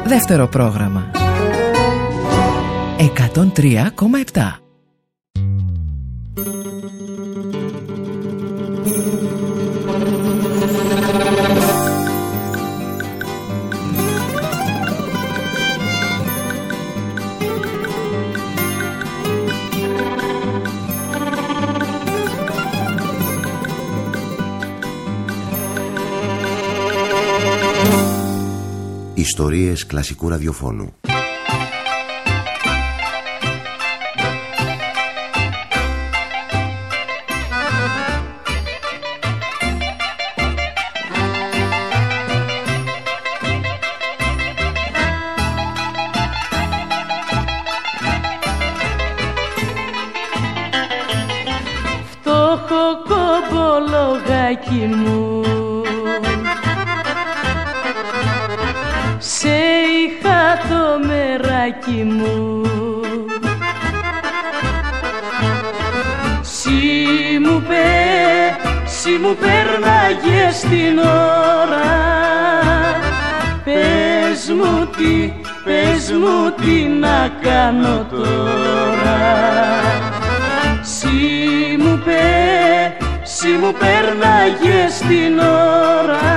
Δεύτερο πρόγραμμα 103,7. Ιστορίες κλασικού ραδιοφώνου. Φτώχο κομπολογάκι μου, σε είχα το μεράκι μου. Συ μου πέρναγες την ώρα. Πες μου τι να κάνω τώρα. Συ μου πέρναγες την ώρα.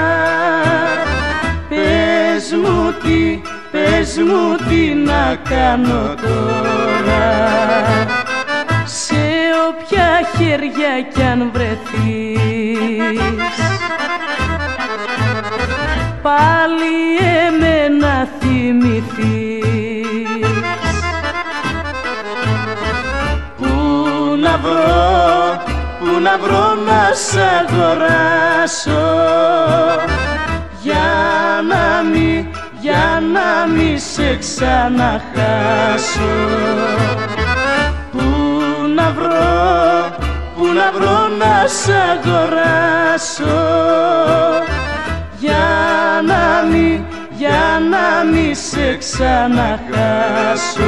Πες μου τι να κάνω τώρα. Σε όποια χέρια κι αν βρεθείς, πάλι εμένα θυμηθείς. Πού να βρω να σ' αγοράσω, για να μη σε ξαναχάσω. Πού να βρω να σ' αγοράσω, για να μη σε ξαναχάσω.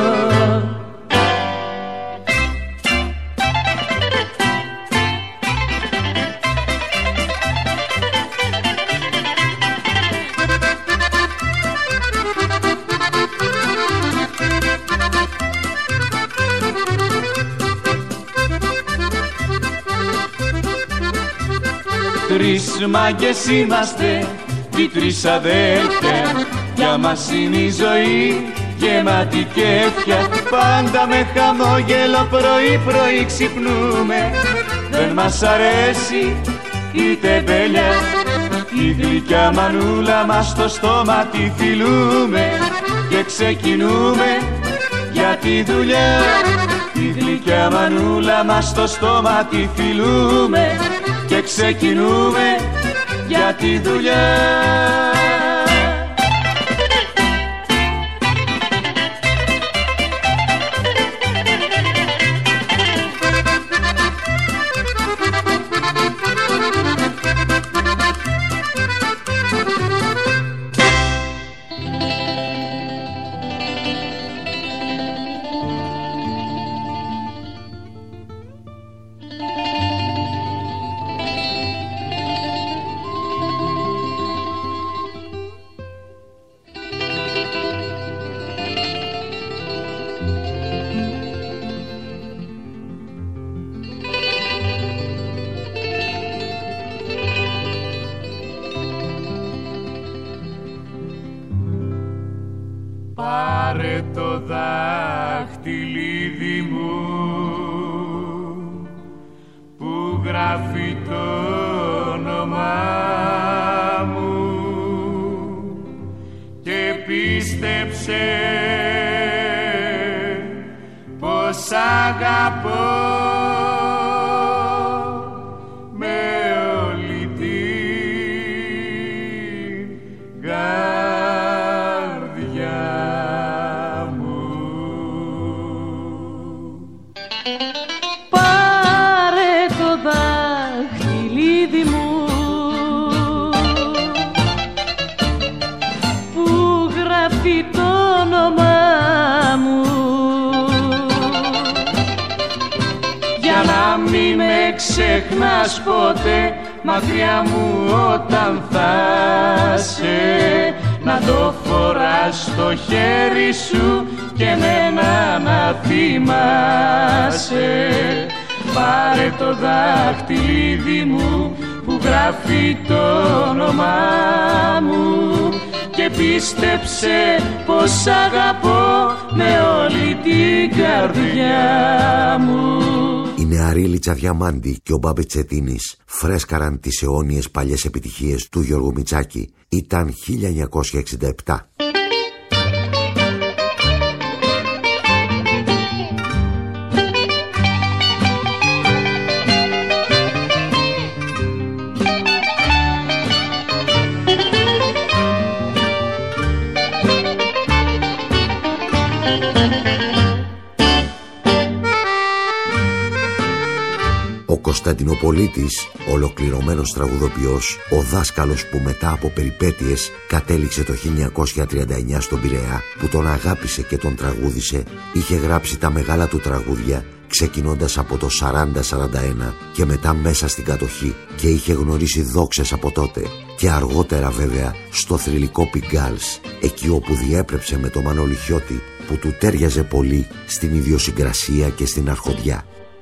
Τρεις μάγκες είμαστε, οι τρεις αδέλφια. Για μας είναι η ζωή γεμάτη κέφια. Πάντα με χαμόγελο πρωί ξυπνούμε. Δεν μας αρέσει η τεμπέλια, η γλυκιά μανούλα μας στο στόμα τη φιλούμε. Και ξεκινούμε για τη δουλειά, η γλυκιά μανούλα μας στο στόμα τη φιλούμε. Και ξεκινούμε για τη δουλειά. Πάρε το δάχτυλίδι μου που γράφει το όνομά μου και πίστεψε πως αγαπώ με όλη την καρδιά μου. Πάρε το δάχτυλίδι μου που γράφει το όνομά μου, για να μην με ξεχνάς ποτέ μακριά μου όταν θα σε, να το φοράς χέρι σου και εμένα να θυμάσαι. Πάρε το δάχτυλίδι μου που γράφει το όνομά μου και πίστεψε πως αγαπώ με όλη την καρδιά μου. Η νεαρή Λίτσα Διαμάντη και ο Μπάμπη Τσετίνης φρέσκαραν τις αιώνιες παλιές επιτυχίες του Γιώργου Μητσάκη. Ήταν 1967. Ο Κωνσταντινοπολίτης, ολοκληρωμένος τραγουδοποιός, ο δάσκαλος που μετά από περιπέτειες κατέληξε το 1939 στον Πειραιά, που τον αγάπησε και τον τραγούδισε, είχε γράψει τα μεγάλα του τραγούδια ξεκινώντας από το 40-41 και μετά μέσα στην κατοχή, και είχε γνωρίσει δόξες από τότε και αργότερα βέβαια στο θρυλικό Πιγκάλς, εκεί όπου διέπρεψε με το Μανώλη Χιώτη, που του τέριαζε πολύ στην ιδιοσυγκρασία και στην αρχοντιά.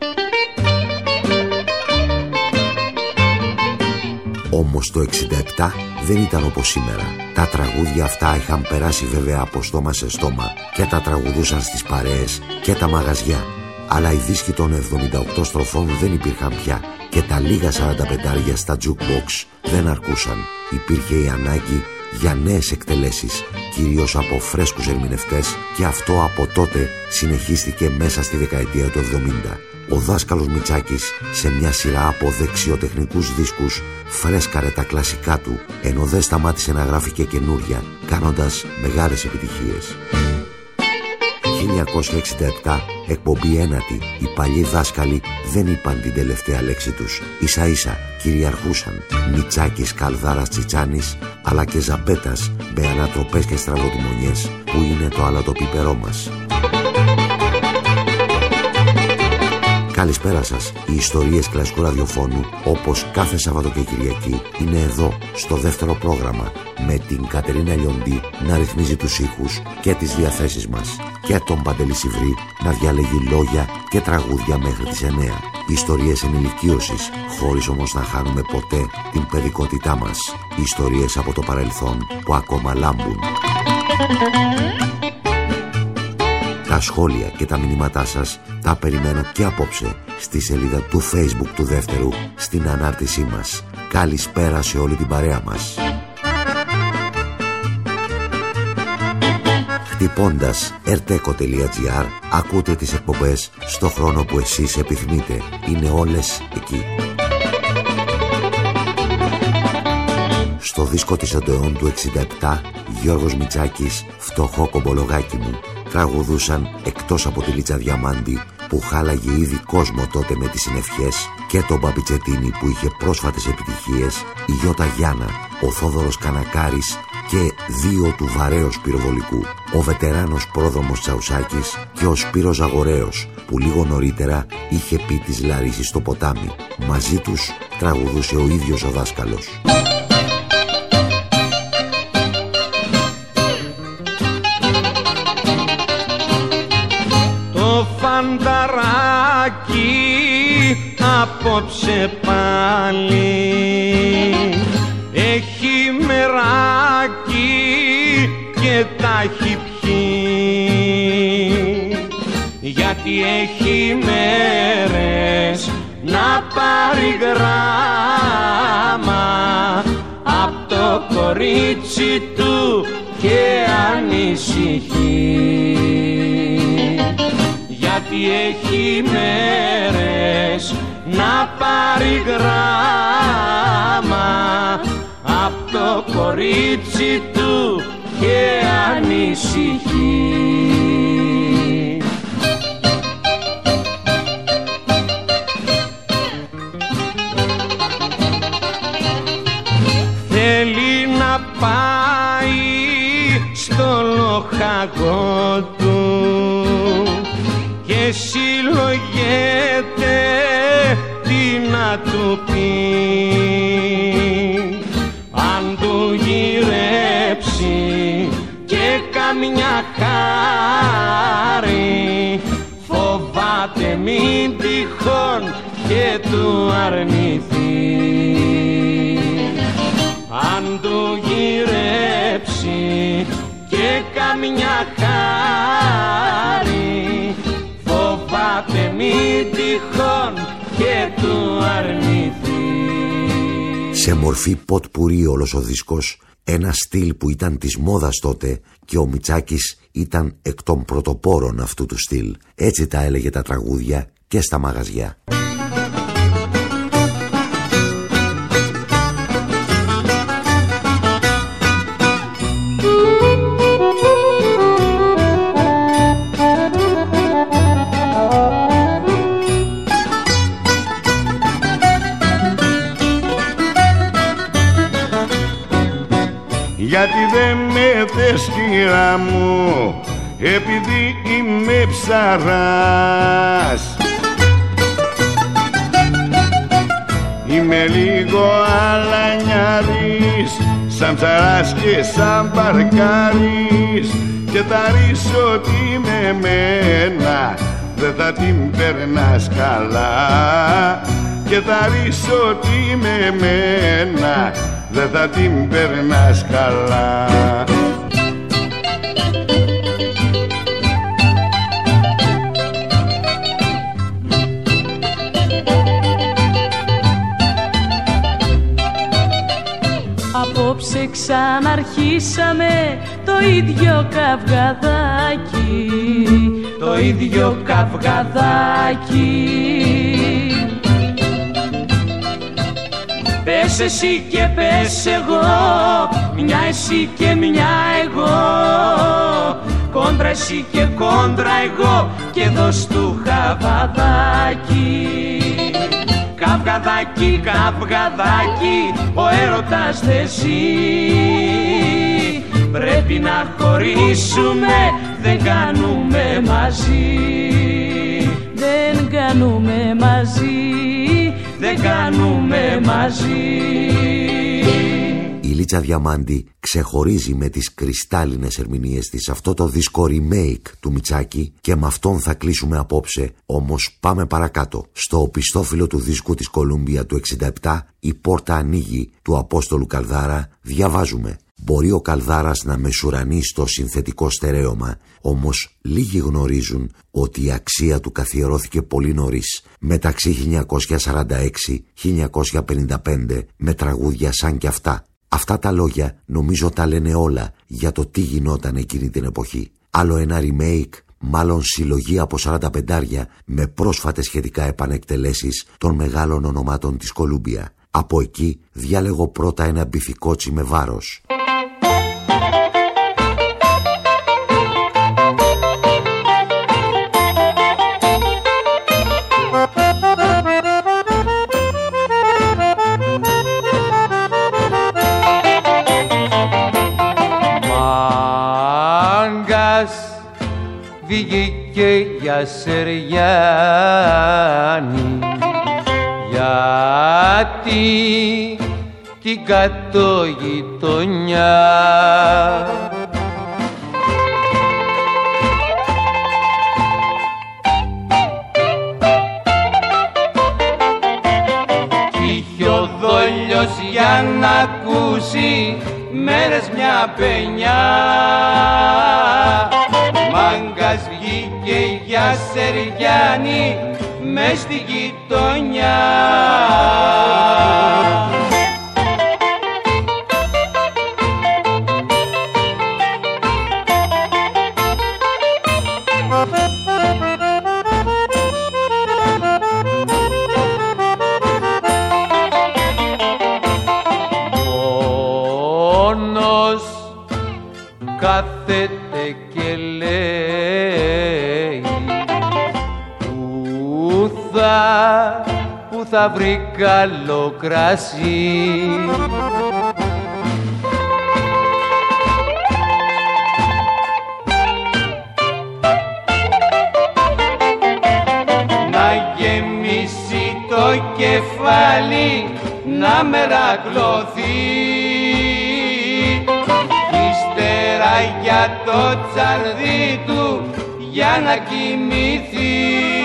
Όμως το 67 δεν ήταν όπως σήμερα. Τα τραγούδια αυτά είχαν περάσει βέβαια από στόμα σε στόμα και τα τραγουδούσαν στις παρέες και τα μαγαζιά. Αλλά οι δίσκοι των 78 στροφών δεν υπήρχαν πια και τα λίγα 45 στα jukebox δεν αρκούσαν. Υπήρχε η ανάγκη για νέες εκτελέσεις, κυρίως από φρέσκους ερμηνευτές, και αυτό από τότε συνεχίστηκε μέσα στη δεκαετία του 70. Ο δάσκαλος Μητσάκης σε μια σειρά από δεξιοτεχνικούς δίσκους φρέσκαρε τα κλασικά του, ενώ δεν σταμάτησε να γράφει και καινούρια, κάνοντας μεγάλες επιτυχίες. 1967, εκπομπή ένατη. Οι παλιοί δάσκαλοι δεν είπαν την τελευταία λέξη τους. Ίσα ίσα κυριαρχούσαν Μητσάκης, Καλδάρας, Τσιτσάνης, αλλά και Ζαμπέτας με ανατροπές και στραβοτιμονιές, που είναι το αλατοπίπερό μας. Καλησπέρα σας. Οι ιστορίες κλασικού ραδιοφώνου, όπως κάθε Σάββατο και Κυριακή, είναι εδώ στο δεύτερο πρόγραμμα, με την Κατερίνα Λιοντή να ρυθμίζει τους ήχους και τις διαθέσεις μας και τον Παντελή Σιβρή να διαλέγει λόγια και τραγούδια μέχρι τις 9. Ιστορίες ενηλικίωσης, χωρίς όμως να χάνουμε ποτέ την παιδικότητά μας. Ιστορίες από το παρελθόν που ακόμα λάμπουν. Τα σχόλια και τα μηνύματά σας τα περιμένω και απόψε στη σελίδα του Facebook του δεύτερου, στην ανάρτησή μας. Καλησπέρα σε όλη την παρέα μας. Χτυπώντας erteco.gr ακούτε τις εκπομπές στο χρόνο που εσείς επιθυμείτε. Είναι όλες εκεί. Στο δίσκο της Οντεών του 67, Γιώργος Μητσάκης, φτωχό κομπολογάκι μου, τραγουδούσαν εκτός από τη Λίτσα Διαμάντη, που χάλαγε ήδη κόσμο τότε με τις συνευχές, και τον Μπάμπη Τσετίνη που είχε πρόσφατες επιτυχίες, η Γιώτα Γιάννα, ο Θόδωρος Κανακάρης και δύο του Βαρέως πυροβολικού, ο βετεράνος πρόδρομος Τσαουσάκης και ο Σπύρος Ζαγορέος, που λίγο νωρίτερα είχε πει τις Λαρίσης στο ποτάμι. Μαζί τους τραγουδούσε ο ίδιος ο δάσκαλος. Το φανταράκι απόψε πάλι έχει μεράκι και τα έχει πιει, γιατί έχει μέρες να πάρει γράμμα απ' το κορίτσι του και ανησυχεί, γιατί έχει μέρες να πάρει γράμμα απ' το κορίτσι του και ανησυχεί. Θέλει να πάει στο λοχαγό του και συλλογέται τι να του πει, αν του γυρέψει και καμιά χάρη, φοβάται μην τυχόν και του αρνηθεί. Αν του γυρέψει και καμιά χάρη, φοβάται μην τυχόν και του αρνηθεί. Σε μορφή ποτ-πουρί όλος ο δίσκος, ένα στυλ που ήταν της μόδας τότε και ο Μητσάκης ήταν εκ των πρωτοπόρων αυτού του στυλ. Έτσι τα έλεγε τα τραγούδια και στα μαγαζιά. Γιατί δεν με θες κύρα μου, επειδή είμαι ψαράς. Είμαι λίγο αλανιάρης, σαν ψαράς και σαν μπαρκάρης, και θα ρίσω ότι με μένα δεν θα την περνάς καλά. Και θα ρίσω ότι με μένα δεν θα την περνάς καλά. Απόψε ξαναρχίσαμε το ίδιο καυγαδάκι, το ίδιο καυγαδάκι. Πες εσύ και πες εγώ, μια εσύ και μια εγώ, κόντρα εσύ και κόντρα εγώ, και δώσ' του χαβαδάκι. Καυγαδάκι, καυγαδάκι, ο έρωτας δεν ζει. Πρέπει να χωρίσουμε, δεν κάνουμε μαζί. Δεν κάνουμε μαζί, δεν κάνουμε μαζί. Η Λίτσα Διαμάντη ξεχωρίζει με τις κρυστάλλινες ερμηνείες της αυτό το δίσκο remake του Μητσάκη και με αυτόν θα κλείσουμε απόψε. Όμως πάμε παρακάτω. Στο οπισθόφυλλο του δίσκου της Κολούμπια του 67, η πόρτα ανοίγει του Απόστολου Καλδάρα, διαβάζουμε: μπορεί ο Καλδάρας να μεσουρανεί στο συνθετικό στερέωμα, όμως λίγοι γνωρίζουν ότι η αξία του καθιερώθηκε πολύ νωρίς, μεταξύ 1946-1955, με τραγούδια σαν κι αυτά. Αυτά τα λόγια νομίζω τα λένε όλα για το τι γινόταν εκείνη την εποχή. Άλλο ένα remake, μάλλον συλλογή από 45 με πρόσφατες σχετικά επανεκτελέσεις των μεγάλων ονομάτων της Κολούμπια. Από εκεί διάλεγω πρώτα ένα μπιφικότσι με βάρος. Βγήκε για Σεριάννη, γιατί την κατογειτονιά κι είχε ο δόλιος για να ακούσει μέρες μια παινιά. Μάγκας βγήκε για Σεριάννη μες στη γειτονιά. Μόνος κάθεται και λέει που θα βρει καλό κρασί. Να γεμίσει το κεφάλι, να μερακλωθεί, ύστερα για το τσαρδί του για να κοιμηθεί.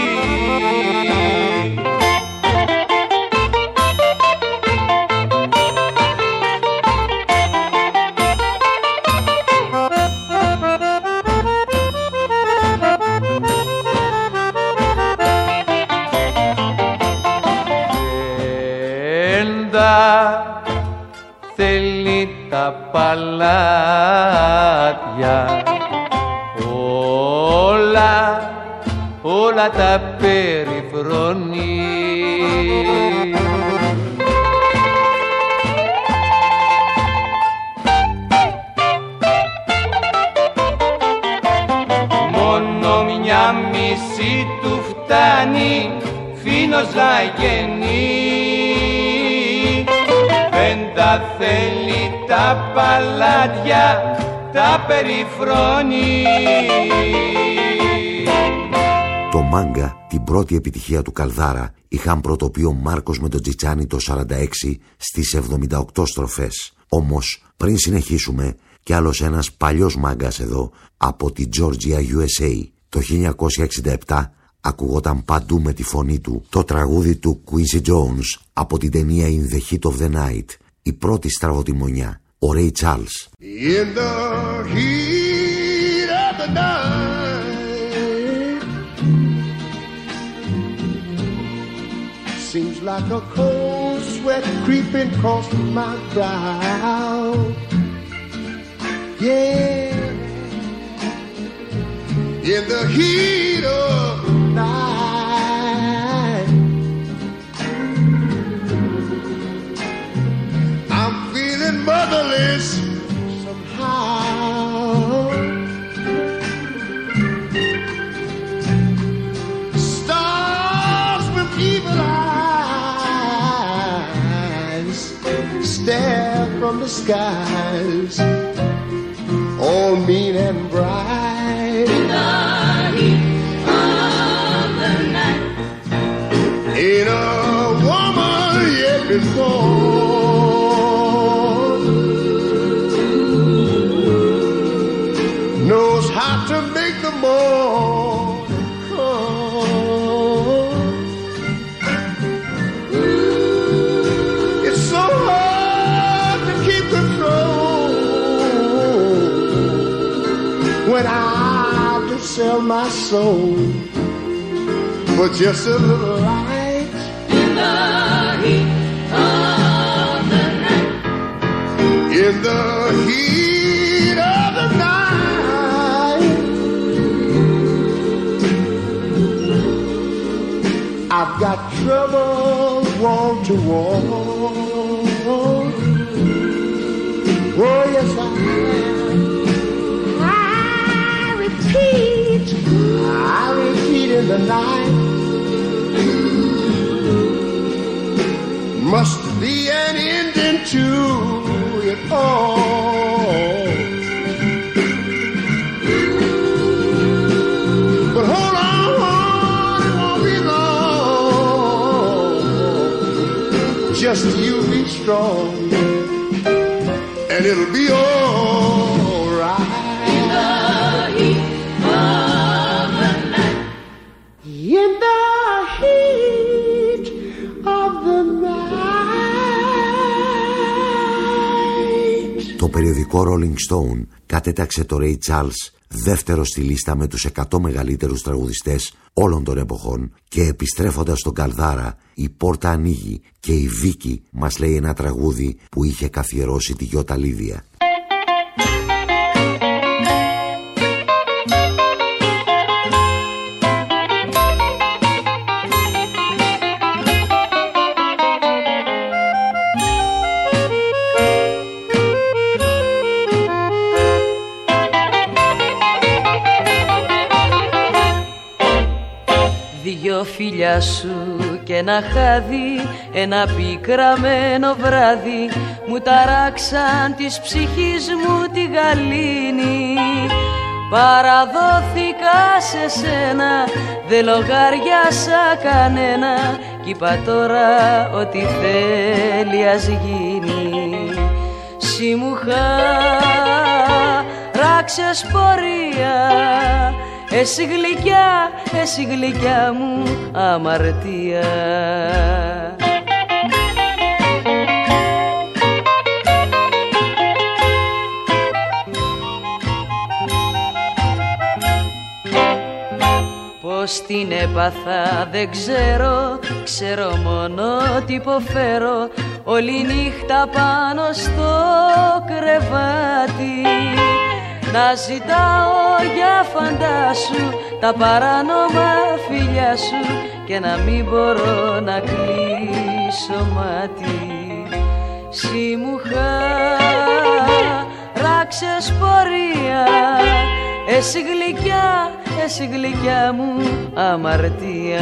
Θέλει τα παλάτια όλα τα περιφρονεί. Μόνο μια μισή του φτάνει φίνος να γεννεί. Δεν τα θέλει τα παλάτια, τα περιφρονεί. Το μάγκα, την πρώτη επιτυχία του Καλδάρα, είχαν πρωτοποιεί ο Μάρκος με τον Τσιτσάνι το 46 στις 78 στροφές. Όμως, πριν συνεχίσουμε, κι άλλος ένας παλιός μάγκας εδώ, από τη Georgia USA. Το 1967 ακουγόταν παντού με τη φωνή του το τραγούδι του Quincy Jones από την ταινία In the Heat of the Night, η πρώτη στραβοτημονιά, ο Ray Charles. In the heat of the night, seems like a cold sweat creeping across my brow. Yeah, in the heat of the night, I'm feeling motherless somehow. Stars with evil eyes stare from the skies, all mean and bright. In the heat of the night, ain't a woman yet been born knows how to make the morning come. It's so hard to keep control when I just sell my soul for just a little light. In the heat of the night, in the heat of the night, I've got trouble wall to wall. Oh yes I am. I repeat in the night. Must be an ending to it all. But hold on, it won't be long. Just you be strong, and it'll be all right. In the heat of the night. In the heat of the night. Το περιοδικό Rolling Stone κατέταξε το Ray Charles δεύτερο στη λίστα με τους 100 μεγαλύτερους τραγουδιστές όλων των εποχών, και επιστρέφοντας στον Καλδάρα, η πόρτα ανοίγει και η Βίκη μας λέει ένα τραγούδι που είχε καθιερώσει τη Γιώτα Λίδια. Δυο φιλιά σου και ένα χάδι, ένα πικραμένο βράδυ, μου ταράξαν της ψυχής μου τη γαλήνη. Παραδόθηκα σε σένα, δεν λογαριάσα κανένα, κι είπα τώρα ό,τι θέλει ας γίνει. Σι μου χαράξαν ράξες πορεία. Εσύ γλυκιά μου αμαρτία. Πώς την έπαθα δεν ξέρω, ξέρω μόνο τι υποφέρω όλη νύχτα πάνω στο κρεβάτι. Να ζητάω για φαντάσου τα παράνομα φιλιά σου και να μην μπορώ να κλείσω μάτι. Συ μου ράξες πορεία, εσύ γλυκιά μου αμαρτία.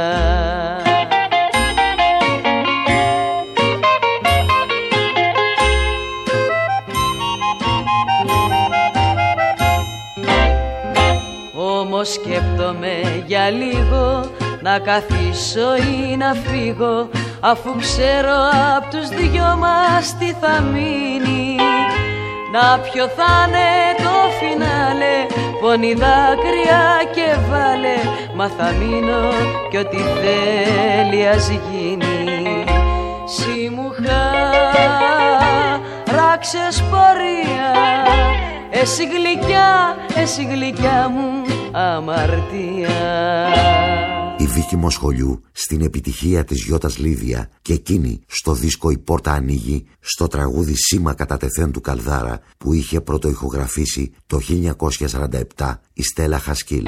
Όμως σκέπτομαι για λίγο να καθίσω ή να φύγω, αφού ξέρω απ' τους δυο μας τι θα μείνει. Να ποιο θα είναι το φινάλε, πόνι δάκρυα και βάλε, μα θα μείνω κι ό,τι θέλει ας γίνει. Συ μου ράξες πορεία, εσύ γλυκιά μου αμαρτία. Η Βίκη Μοσχολιού στην επιτυχία της Γιώτας Λίδια και εκείνη στο δίσκο «Η πόρτα ανοίγει» στο τραγούδι «Σήμα κατά τεθέν» του Καλδάρα που είχε πρωτοηχογραφήσει το 1947 η Στέλλα Χασκίλ.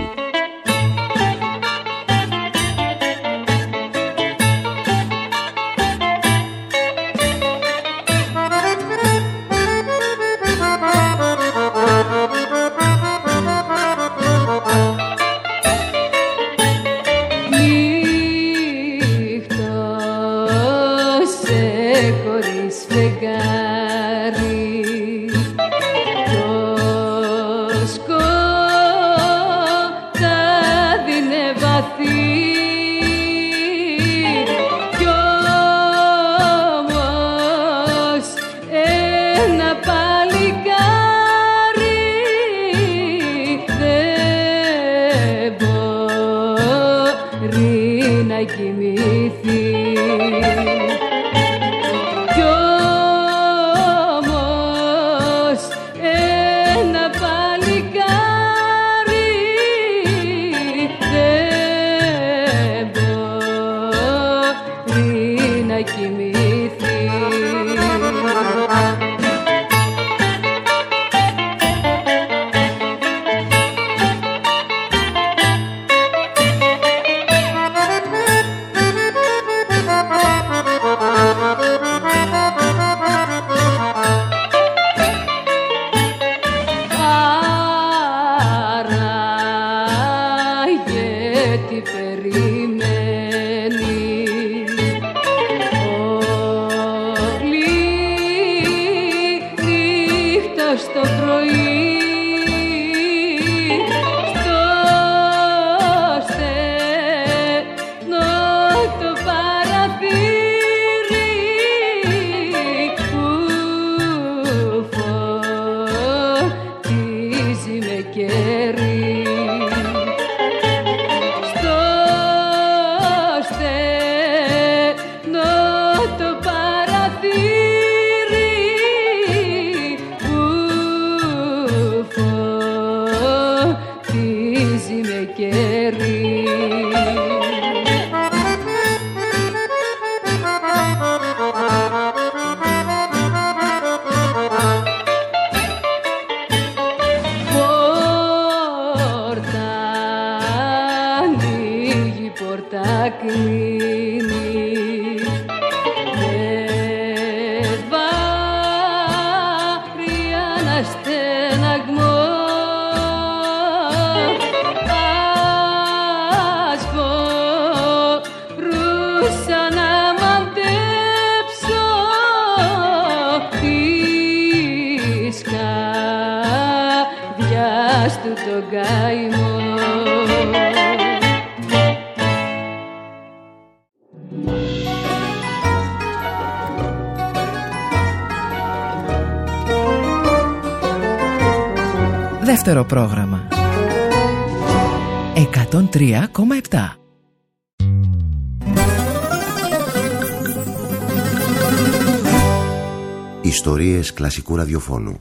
Δεύτερο πρόγραμμα 103,7. Ιστορίες κλασικού ραδιοφώνου.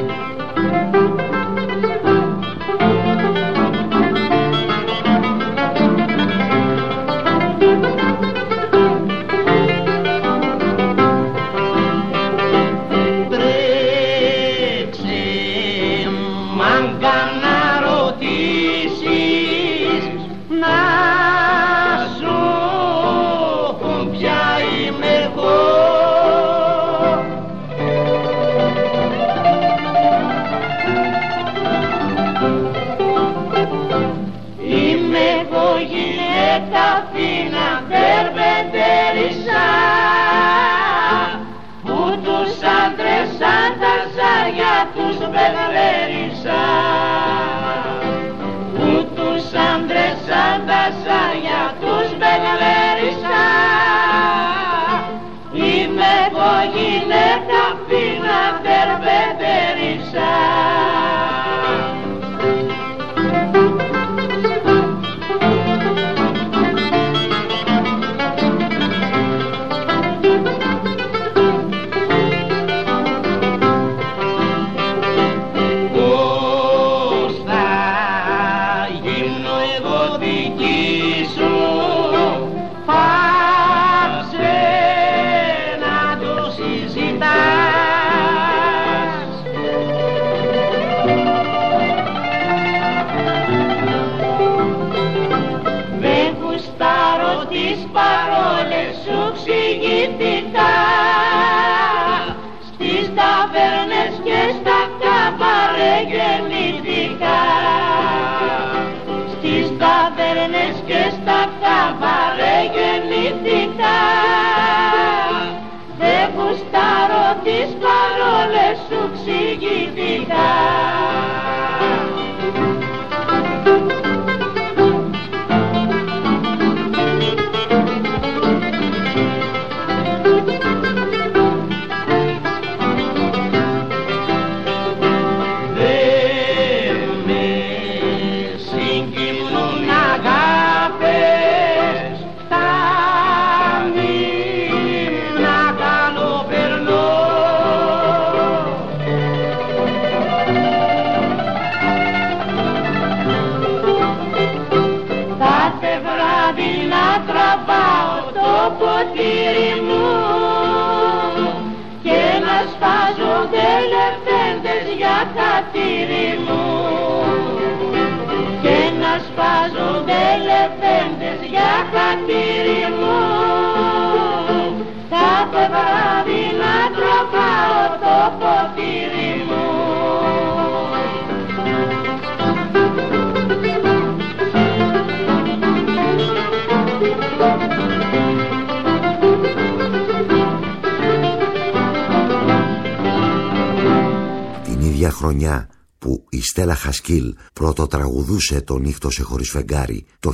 Χρονιά που η Στέλλα Χασκίλ πρωτοτραγουδούσε το «Νύχτωσε χωρίς φεγγάρι» το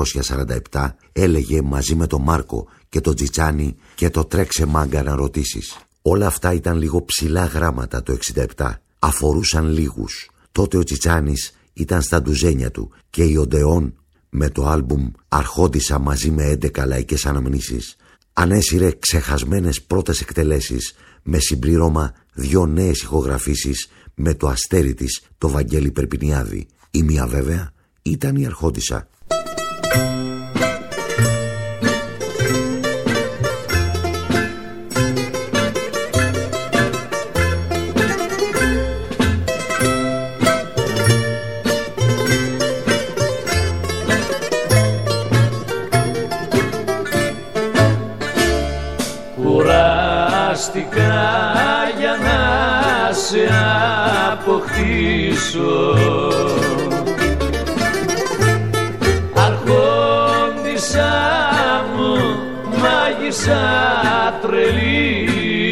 1947, έλεγε μαζί με τον Μάρκο και τον Τζιτσάνι και το «Τρέξε μάγκα να ρωτήσεις». Όλα αυτά ήταν λίγο ψηλά γράμματα το 1967, αφορούσαν λίγους. Τότε ο Τζιτσάνης ήταν στα ντουζένια του και η Οντεόν με το άλμπουμ «Αρχόντισσα» μαζί με 11 λαϊκές αναμνήσεις ανέσυρε ξεχασμένες πρώτες εκτελέσεις με συμπλήρωμα 2 νέες ηχογραφήσεις με το αστέρι της, το Βαγγέλη Περπινιάδη. Η μία βέβαια ήταν η Αρχόντισσα. Κουράστηκα για να σε αποκτήσω, Αρχόντισσα μου, μάγισσα τρελή,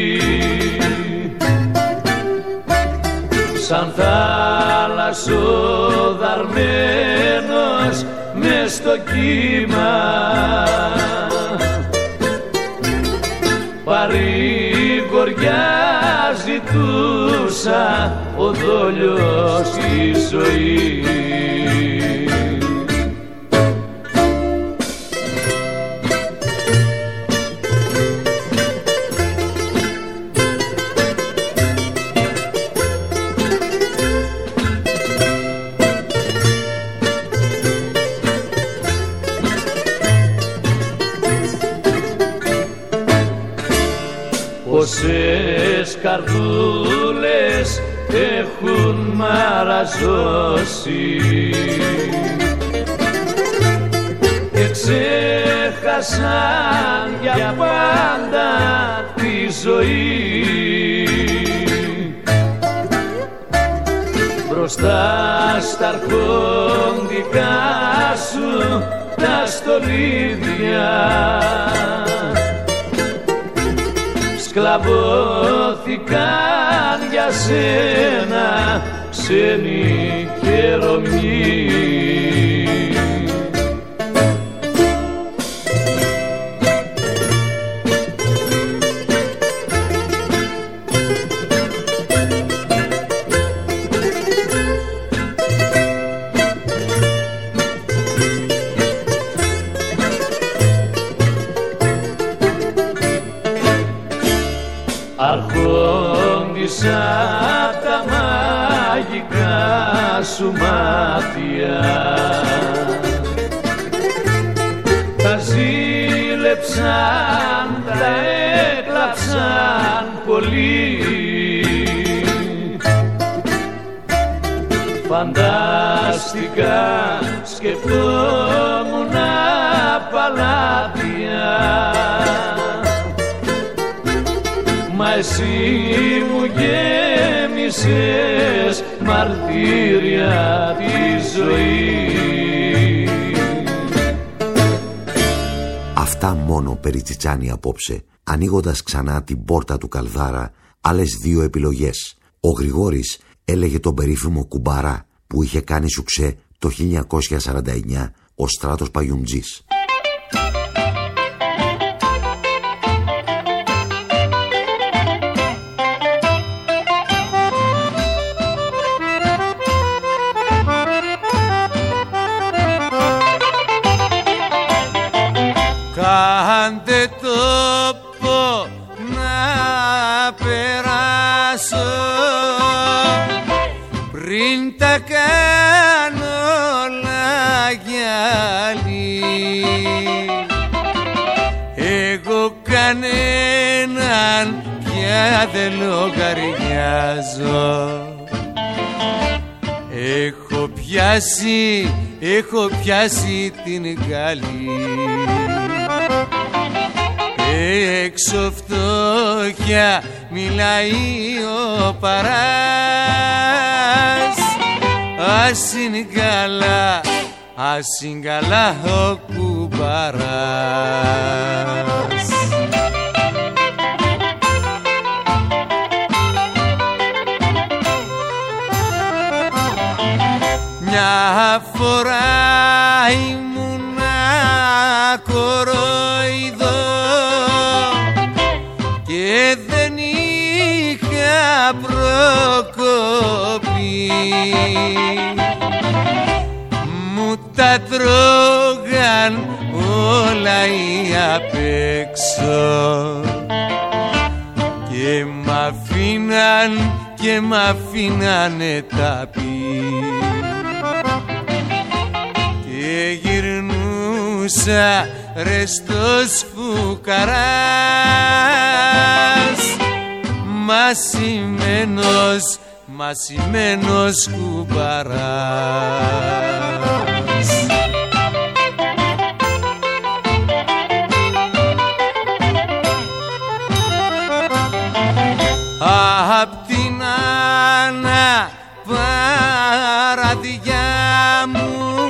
σαν θάλασσοδαρμένος μες στο κύμα, παρήγορο χωριά ζητούσα ο δόλιος στη ζωή. Πόσες καρδούλες έχουν μαραζώσει και ξέχασαν για πάντα τη ζωή. Μπροστά στα αρχόντικά σου τα στολίδια σκλαβώθηκαν για σένα ξένοι και Ρωμιοί. Αρχόντισα τα μαγικά σου μάτια, τα ζήλεψαν, τα έκλαψαν πολύ. Φανταστικά σκεφτόμουν παλάτια, μα εσύ μου γέμισες μαρτύρια τη ζωή. Αυτά μόνο περί Τσιτσάνη απόψε, ανοίγοντας ξανά την πόρτα του Καλδάρα, άλλες δύο επιλογές. Ο Γρηγόρης έλεγε τον περίφημο Κουμπαρά που είχε κάνει σουξέ το 1949 ο Στράτος Παγιουμτζής. Κάντε τόπο να περάσω πριν τα κάνω όλα γυαλί. Εγώ κανέναν πια δεν λογαριάζω. Έχω πιάσει την γάλη. Έξω φτώχεια μιλάει ο παράς, ας είναι καλά ο Κουμπαράς. Μια φορά ήμουνα κορόιδο και δεν είχα προκοπή. Μου τα τρώγαν όλα οι απ' έξω και μ' αφήνανε ταπί. Και γυρνούσα ρεστός φουκαράς, μασημένος Κουμπαράς. Απ' την Άννα παραδιά μου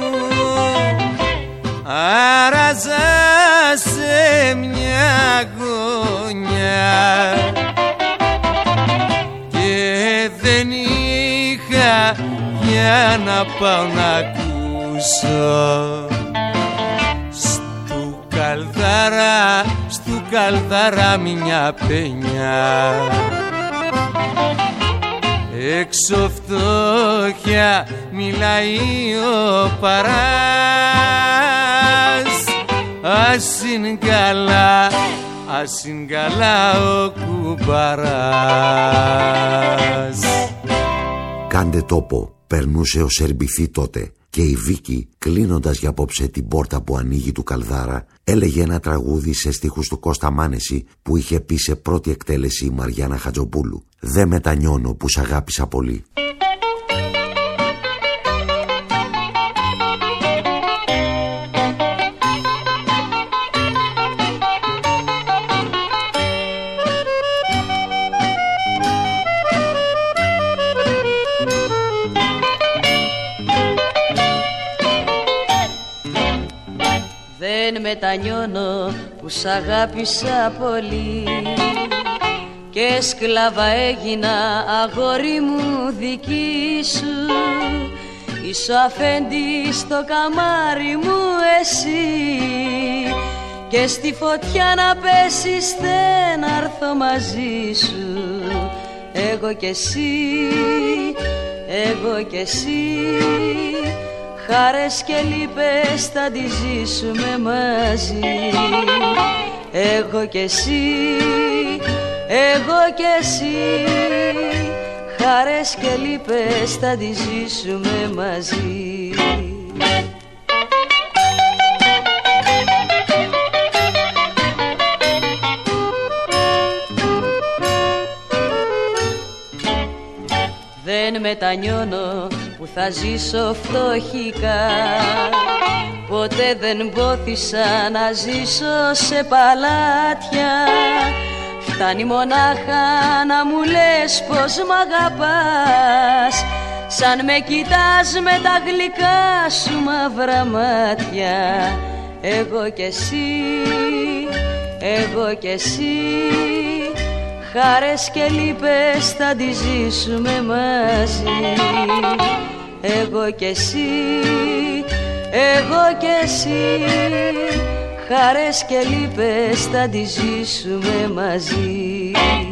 άραζα σε μια γωνιά και δεν είχα για να πάω να ακούσω στου καλδάρα, στου καλδάρα μια παινιά. Έξω φτώχεια μιλάει ο παράς, ας είναι καλά, ας είναι καλά ο κουμπαράς. Κάντε τόπο, περνούσε ο Σερμπιθή τότε και η Βίκη, κλείνοντας για απόψε την πόρτα που ανοίγει του Καλδάρα, έλεγε ένα τραγούδι σε στίχους του Κώστα Μάνεση που είχε πει σε πρώτη εκτέλεση η Μαριάννα Χατζοπούλου. «Δε μετανιώνω που σ' αγάπησα πολύ». Δεν μετανιώνω που σ' αγάπησα πολύ και σκλάβα έγινα αγόρι μου δική σου. Είσαι ο αφέντης στο καμάρι μου εσύ και στη φωτιά να πέσεις δεν έρθω μαζί σου. Εγώ κι εσύ, εγώ κι εσύ, χάρες και λύπες θα τις ζήσουμε μαζί. Εγώ κι εσύ, εγώ κι εσύ, χάρες και λύπες θα τις ζήσουμε μαζί. Δεν μετανιώνω που θα ζήσω φτωχικά, ποτέ δεν πόθησα να ζήσω σε παλάτια. Φτάνει μονάχα να μου λες πως μ' αγαπάς, σαν με κοιτάς με τα γλυκά σου μαύρα μάτια. Εγώ κι εσύ, εγώ κι εσύ, χάρες και λύπες θα τις ζήσουμε μαζί. Εγώ κι εσύ, εγώ κι εσύ, χάρες και λύπες θα τις ζήσουμε μαζί.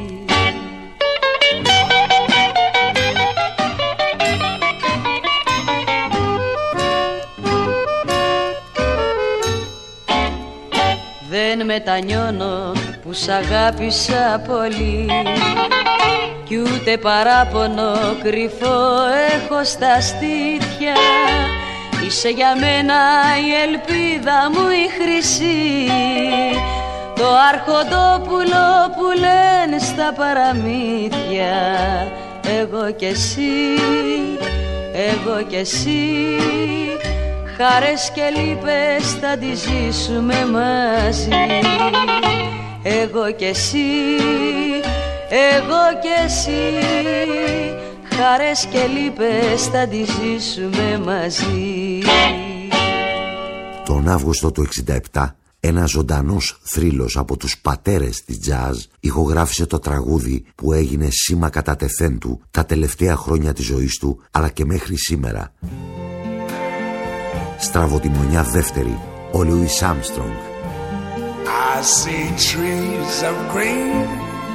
Δεν μετανιώνω που σ' αγάπησα πολύ κι ούτε παράπονο κρυφό έχω στα στήθια. Είσαι για μένα η ελπίδα μου η χρυσή, το αρχοντόπουλο που λένε στα παραμύθια. Εγώ κι εσύ, εγώ κι εσύ, χάρες και λύπες θα τις ζήσουμε μαζί. Εγώ κι εσύ, εγώ κι εσύ, χάρες και λύπες θα τις ζήσουμε μαζί. Τον Αύγουστο του 67, ένας ζωντανός θρύλος από τους πατέρες της τζαζ ηχογράφησε το τραγούδι που έγινε σήμα κατά τεθέν του τα τελευταία χρόνια της ζωής του, αλλά και μέχρι σήμερα. Στραβοτιμονιά δεύτερη, ο Λούις Άρμστρονγκ. I see trees of green,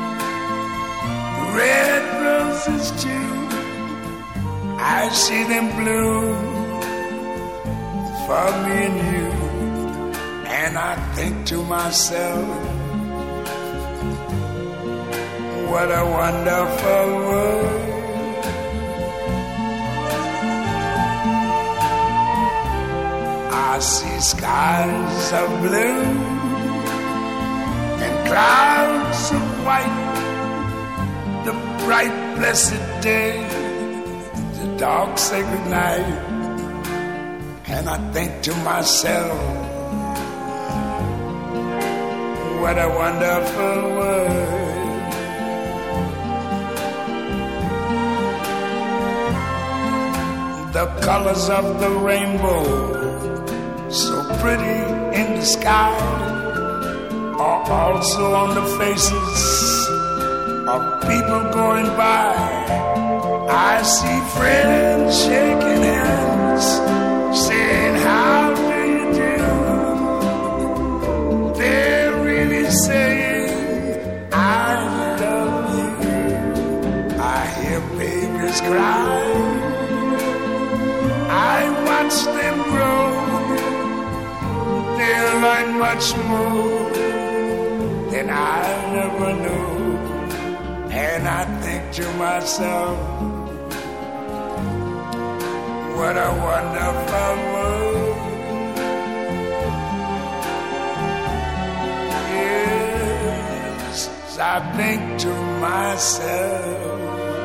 red roses too. I see them bloom for me and you. And I think to myself, what a wonderful world. I see skies of blue and clouds of white, the bright blessed day, the dark sacred night. And I think to myself, what a wonderful world. The colors of the rainbow, so pretty in the sky, are also on the faces of people going by. I see friends shaking hands, saying how do you do. I watch them grow. They'll learn much more than I never knew. And I think to myself, what a wonderful world. Yes, I think to myself,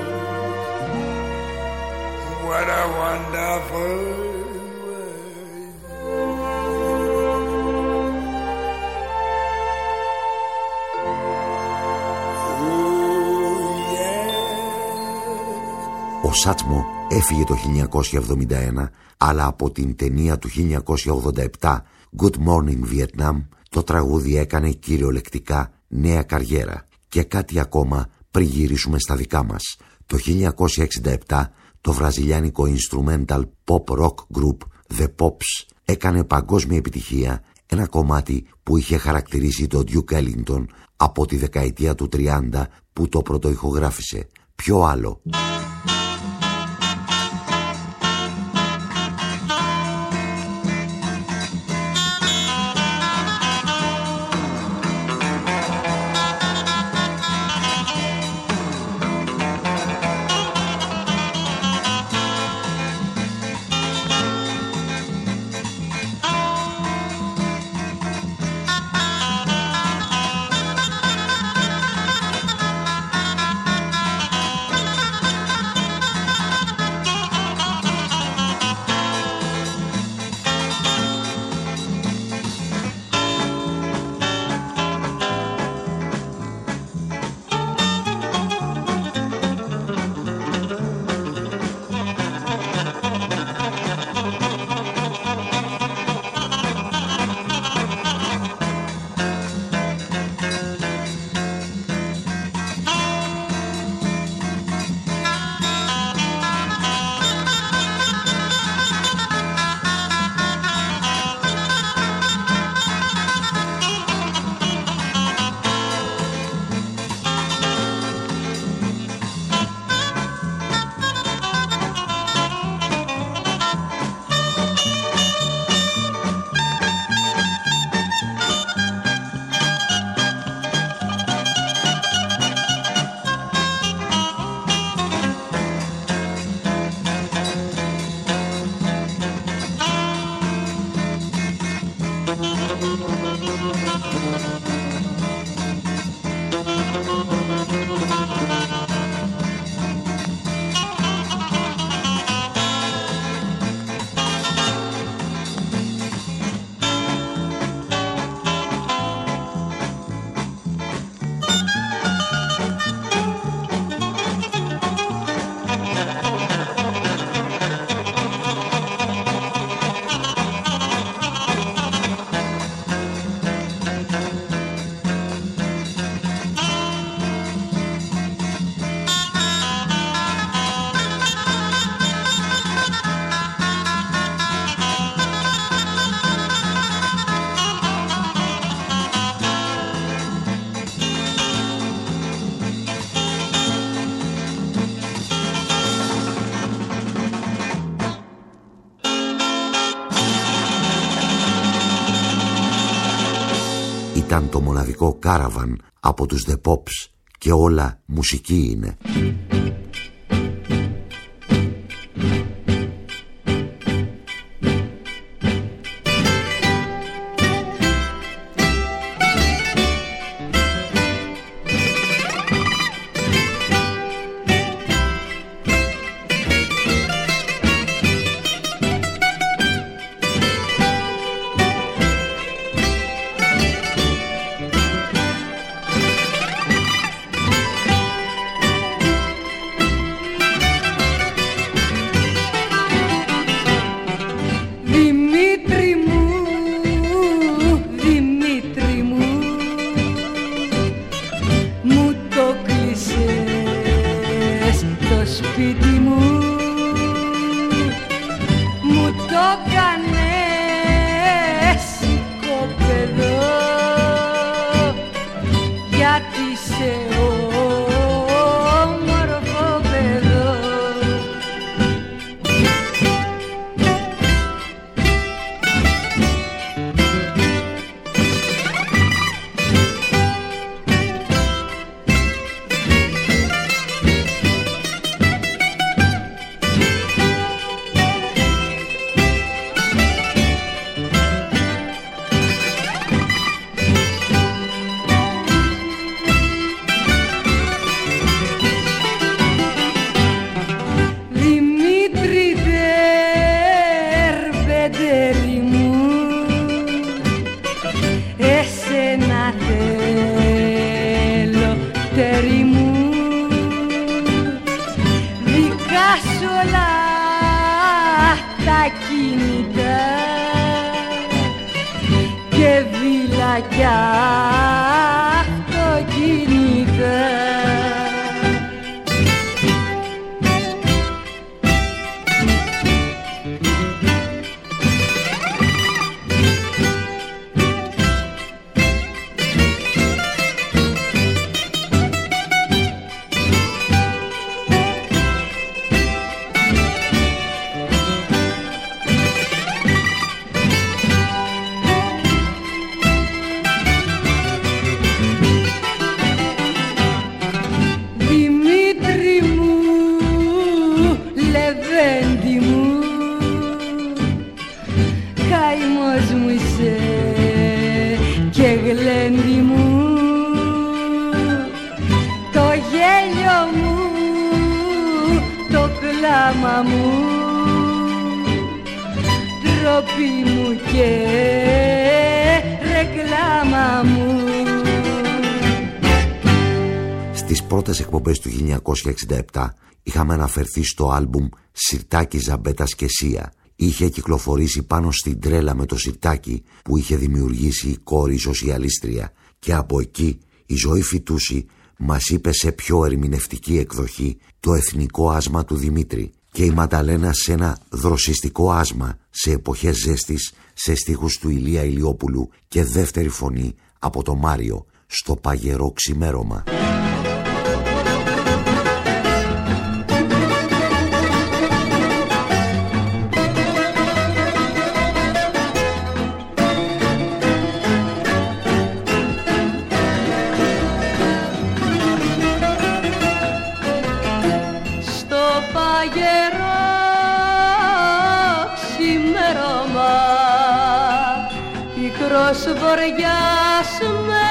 what a wonderful world. Oh, yeah. Ο Σάτσμο έφυγε το 1971, αλλά από την ταινία του 1987 Good Morning Vietnam το τραγούδι έκανε κυριολεκτικά νέα καριέρα. Και κάτι ακόμα πριν γυρίσουμε στα δικά μας. Το 1967 το βραζιλιάνικο instrumental pop rock group The Pops έκανε παγκόσμια επιτυχία ένα κομμάτι που είχε χαρακτηρίσει τον Duke Ellington από τη δεκαετία του 30 που το πρωτοηχογράφησε. Ποιο άλλο? Ήταν το μοναδικό Caravan από τους The Pops και όλα μουσική είναι. κι αυτοκίνητα. Μου, ντροπή μου και ρεκλάμα μου. Στις πρώτες εκπομπές του 1967 είχαμε αναφερθεί στο άλμπουμ «Σιρτάκι, Ζαμπέτας και Σία». Είχε κυκλοφορήσει πάνω στην τρέλα με το σιρτάκι που είχε δημιουργήσει η κόρη σοσιαλίστρια, και από εκεί η Ζωή Φυτούση μας είπε σε πιο ερμηνευτική εκδοχή το εθνικό άσμα του Δημήτρη, και η Ματαλένα σε ένα δροσιστικό άσμα σε εποχές ζέστης, σε στίχους του Ηλία Ηλιόπουλου και δεύτερη φωνή από το Μάριο στο παγερό ξημέρωμα. Βοριάς με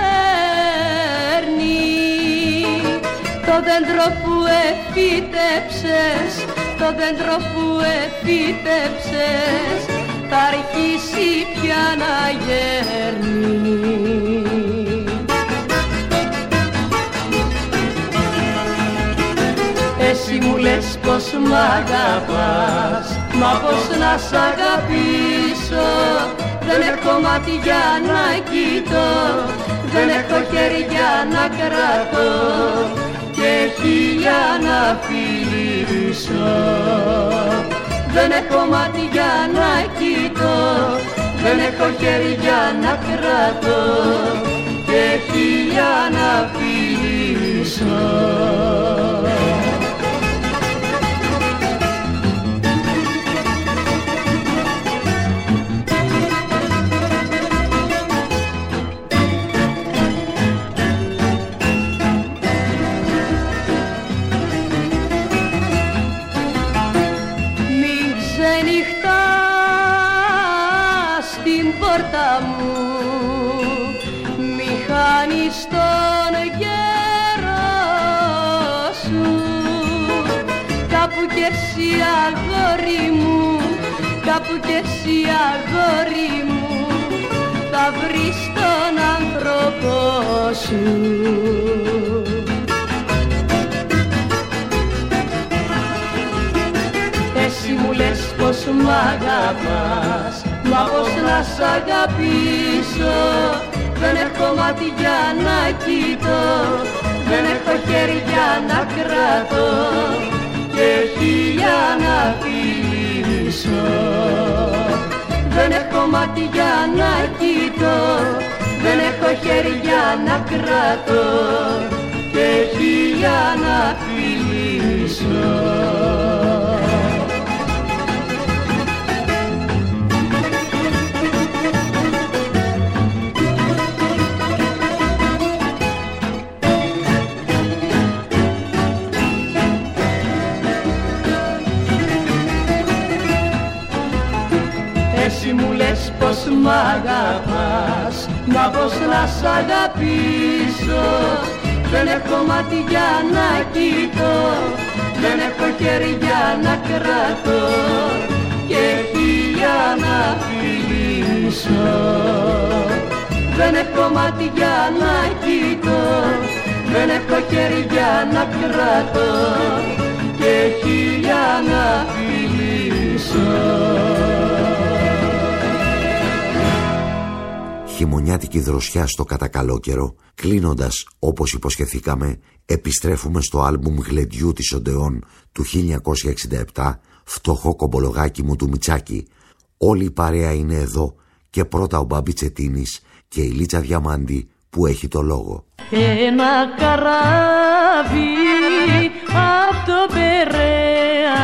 δέρνει το δέντρο που εφύτεψες, το δέντρο που εφύτεψες θα αρχίσει πια να γέρνει. Εσύ μου λες πως μ' αγαπάς, μα πως να σ' αγαπήσω. Δεν έχω μάτια να κοιτώ, δεν έχω χέρια να κρατώ και χείλια να φιλήσω. Δεν έχω μάτια να κοιτώ, δεν έχω χέρια να κρατώ και χείλια να φιλήσω. Στον καιρό σου κάπου κι εσύ αγόρι μου, κάπου κι εσύ αγόρι μου θα βρεις τον άνθρωπό σου. Εσύ μου λες πως μ' αγαπάς, μα πως να σ' αγαπήσω. Δεν έχω μάτια να κοιτώ, δεν έχω χέρια να κρατώ και χείλια να φιλήσω. Δεν έχω μάτια να κοιτώ, δεν έχω χέρια να κρατώ και χείλια να φιλήσω. Εσύ μου λες πως μ' αγαπάς, μα πως να σ' αγαπήσω. Δεν έχω μάτια να κοιτώ, δεν έχω χέρια να κρατώ και χείλια να φιλήσω. Δεν έχω μάτια να κοιτώ, δεν έχω χέρια να κρατώ και χείλια να φιλήσω. χειμωνιάτικη δροσιά στο κατακαλόκαιρο, κλείνοντας όπως υποσχεθήκαμε, επιστρέφουμε στο άλμπουμ γλεντιού της Οντεόν του 1967, φτωχό κομπολογάκι μου του Μιτσάκη. Όλη η παρέα είναι εδώ και πρώτα ο Μπάμπη Τσετίνης και η Λίτσα Διαμάντη που έχει το λόγο. Ένα καράβι απ' το Περαία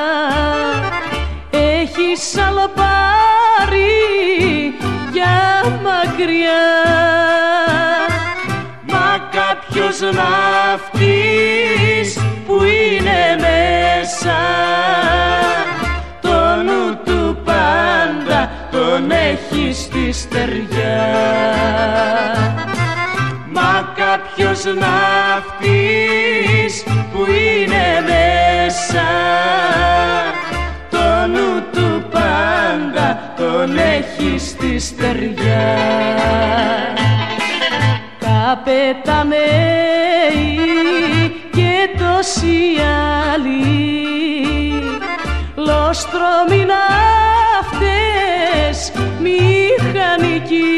έχει σαλοπάρει για μακριά, μα κάποιος ναυτής που είναι μέσα το νου του πάντα τον έχει στη στεριά. Μα κάποιος ναυτής που είναι μέσα το νου του πάντα τον έχει στη στεριά. Καπεταναίοι και τόσοι άλλοι λοστρόμοι ναύτες μηχανικοί,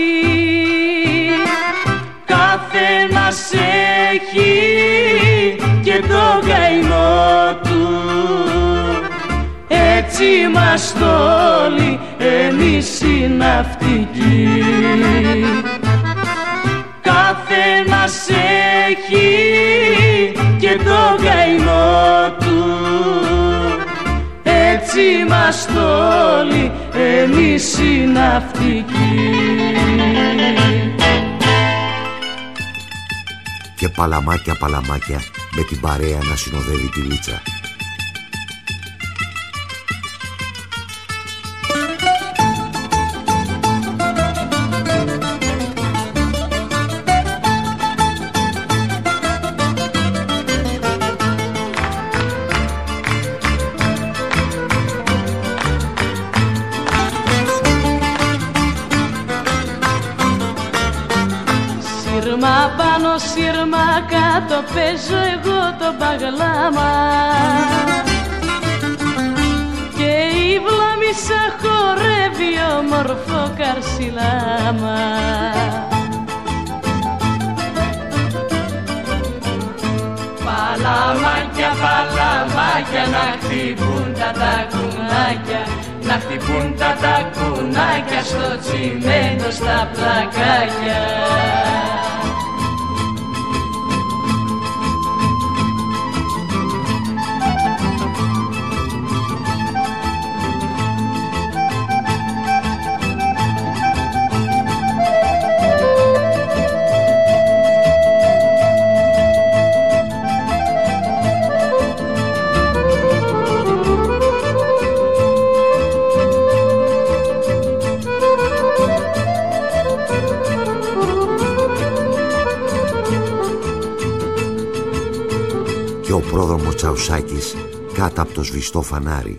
καθένας έχει και το καημό του, έτσι είμαστε όλοι εμείς οι ναυτικοί. Καθένας έχει και το καημό του, έτσι είμαστε όλοι εμείς οι ναυτικοί. Και παλαμάκια παλαμάκια με την παρέα να συνοδεύει τη Λίτσα. Σύρμα πάνω, σύρμα κάτω, παίζω εγώ το μπαγλάμα και η βλάμισα χορεύει όμορφο καρσιλάμα. Παλαμάκια, παλαμάκια να χτυπούν τα τακουνάκια, να χτυπούν τα τακουνάκια στο τσιμέντο στα πλακάκια. Ο πρόδρομος Τσαουσάκης κάτω από το σβηστό φανάρι.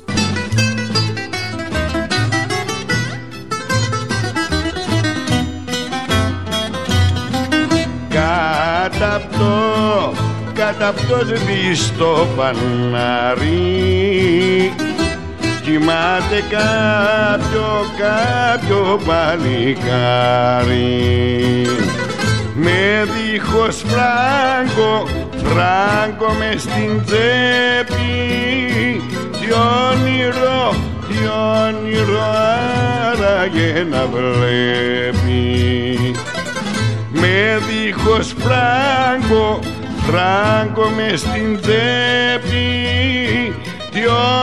Κάτω από το σβηστό φανάρι κοιμάται κάποιο παλικάρι με δίχως φράγκο μες στην τσέπη, τι όνειρο άραγε να βλέπει. Με δίχως φράγκο μες στην τσέπη, τι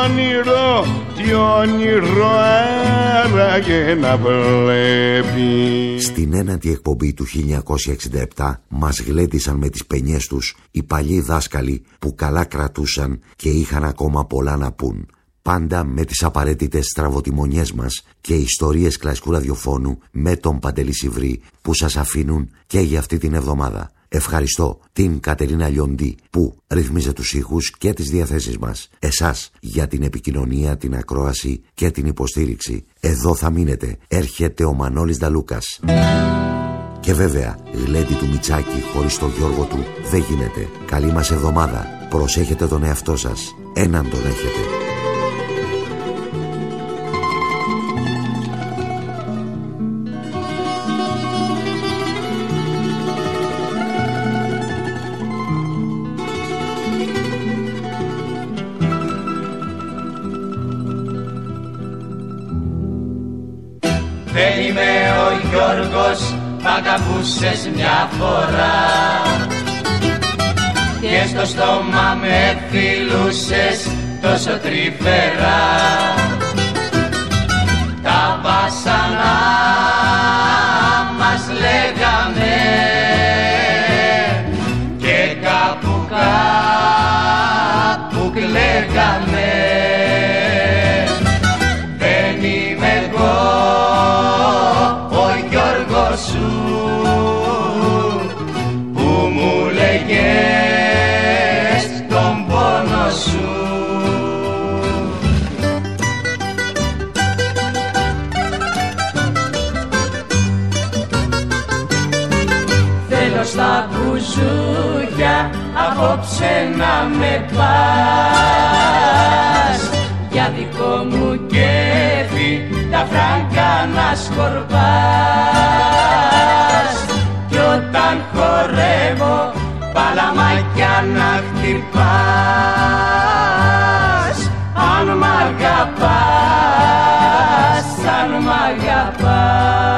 όνειρο άραγε να βλέπει. Στην ένατη εκπομπή του 1967 μας γλέντισαν με τις πενιές τους οι παλιοί δάσκαλοι που καλά κρατούσαν και είχαν ακόμα πολλά να πούν. Πάντα με τις απαραίτητες στραβοτιμονιές μας και ιστορίες κλασικού ραδιοφώνου με τον Παντελή Σιβρή που σας αφήνουν και για αυτή την εβδομάδα. Ευχαριστώ την Κατερίνα Λιοντή που ρυθμίζει τους ήχους και τις διαθέσεις μας. Εσάς για την επικοινωνία, την ακρόαση και την υποστήριξη. Εδώ θα μείνετε. Έρχεται ο Μανώλης Νταλούκας. Και βέβαια, γλέντι του Μιτσάκη χωρίς τον Γιώργο του δεν γίνεται. Καλή μας εβδομάδα. Προσέχετε τον εαυτό σας. Έναν τον έχετε. Δεν είμαι ο Γιώργος, μ' αγαπούσες μια φορά και στο στόμα με φιλούσες τόσο τρυφερά. Τα βάσανα μας λέγαμε και κάπου κλαίγαμε. Δεν είμαι εγώ ο Γιώργος σου που μου λέγες τον πόνο σου. Θέλω στα μπουζούκια απόψε να με πας, για δικό μου κέφι τα φράγκα να σκορπάς, κι όταν χορεύω παλαμάκια να χτυπάς. Αν μ' αγαπάς, αν μ' αγαπάς.